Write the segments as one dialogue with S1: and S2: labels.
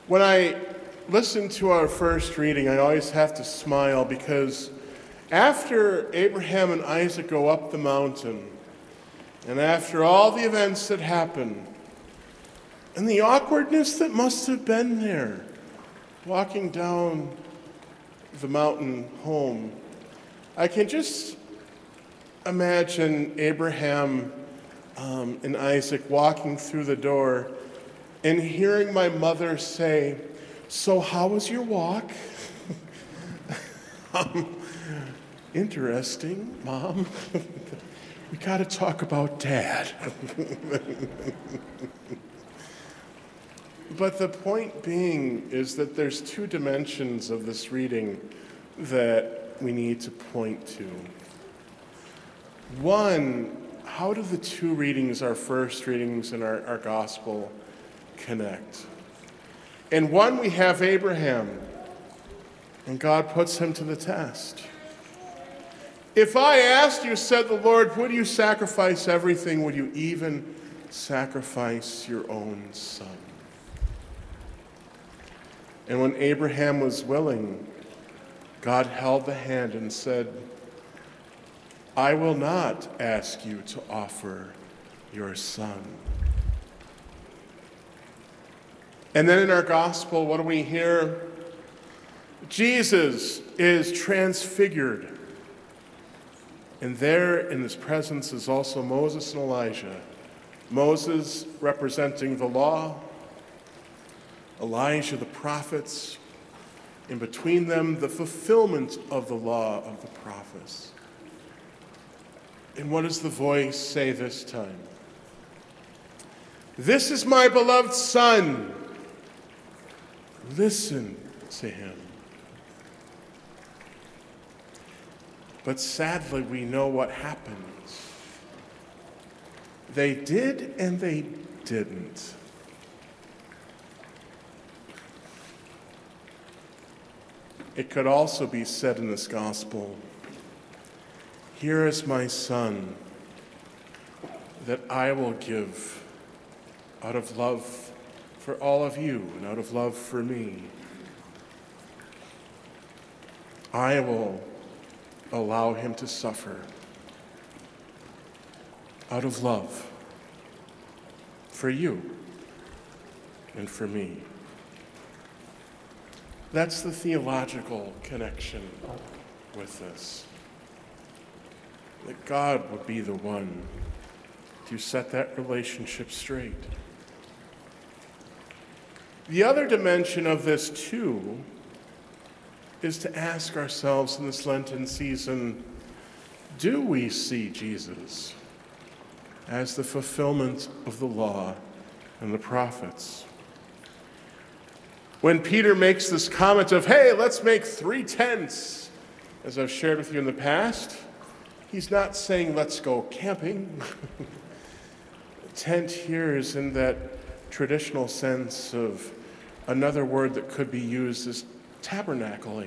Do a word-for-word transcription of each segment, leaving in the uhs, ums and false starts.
S1: When I listen to our first reading, I always have to smile because after Abraham and Isaac go up the mountain, and after all the events that happen, and the awkwardness that must have been there, walking down the mountain home, I can just imagine Abraham um, and Isaac walking through the door and hearing my mother say, "So how was your walk?" um, interesting, Mom. We got to talk about Dad. But the point being is that there's two dimensions of this reading that we need to point to. One, how do the two readings, our first readings in our, our gospel, connect? In one, we have Abraham, and God puts him to the test. "If I asked you," said the Lord, "would you sacrifice everything? Would you even sacrifice your own son?" And when Abraham was willing, God held the hand and said, "I will not ask you to offer your son." And then in our gospel, what do we hear? Jesus is transfigured. And there in his presence is also Moses and Elijah. Moses representing the law, Elijah the prophets, in between them the fulfillment of the law of the prophets. And what does the voice say this time? "This is my beloved Son. Listen to him." But sadly, we know what happens. They did and they didn't. It could also be said in this gospel, "Here is my son that I will give out of love for all of you and out of love for me. I will allow him to suffer out of love for you and for me." That's the theological connection with this. That God would be the one to set that relationship straight. The other dimension of this, too, is to ask ourselves in this Lenten season, do we see Jesus as the fulfillment of the law and the prophets? When Peter makes this comment of, "Hey, let's make three tents," as I've shared with you in the past, he's not saying let's go camping. Tent here is in that traditional sense of another word that could be used as tabernacling.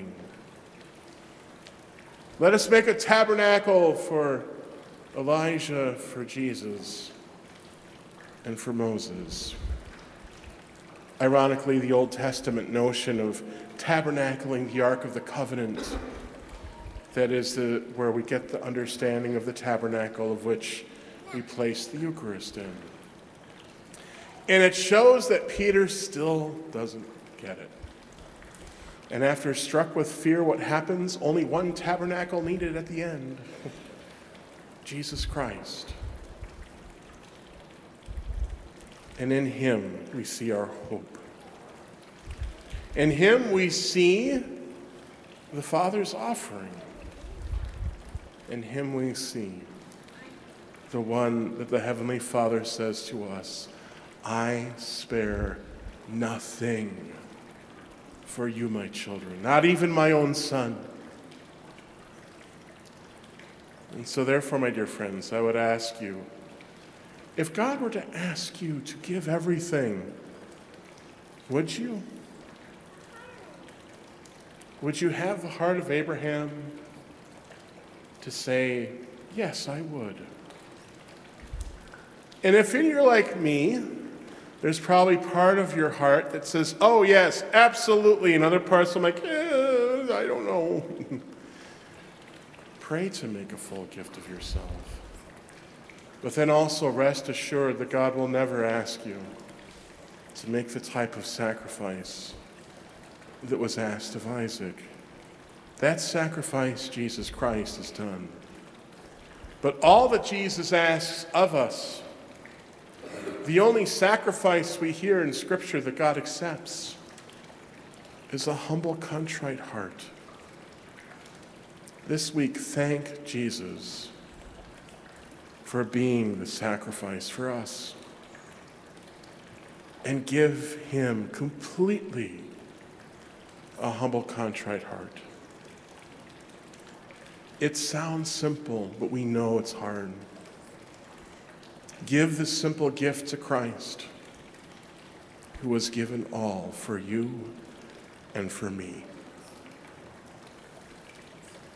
S1: Let us make a tabernacle for Elijah, for Jesus, and for Moses. Ironically, the Old Testament notion of tabernacling the Ark of the Covenant, that is the, where we get the understanding of the tabernacle of which we place the Eucharist in. And it shows that Peter still doesn't get it. And after struck with fear, what happens? Only one tabernacle needed at the end. Jesus Christ. And in him we see our hope. In him we see the Father's offering. In him we see the one that the Heavenly Father says to us, "I spare nothing for you, my children, not even my own son." And so therefore, my dear friends, I would ask you, if God were to ask you to give everything, would you? Would you have the heart of Abraham to say, "Yes, I would"? And if you're like me, There's probably part of your heart that says, oh yes, absolutely, and other parts are like, eh, I don't know. Pray to make a full gift of yourself. But then also rest assured that God will never ask you to make the type of sacrifice that was asked of Isaac. That sacrifice Jesus Christ has done. But all that Jesus asks of us, the only sacrifice we hear in Scripture that God accepts, is a humble, contrite heart. This week, thank Jesus for being the sacrifice for us. And give him completely a humble, contrite heart. It sounds simple, but we know it's hard. Give this simple gift to Christ, who was given all for you and for me.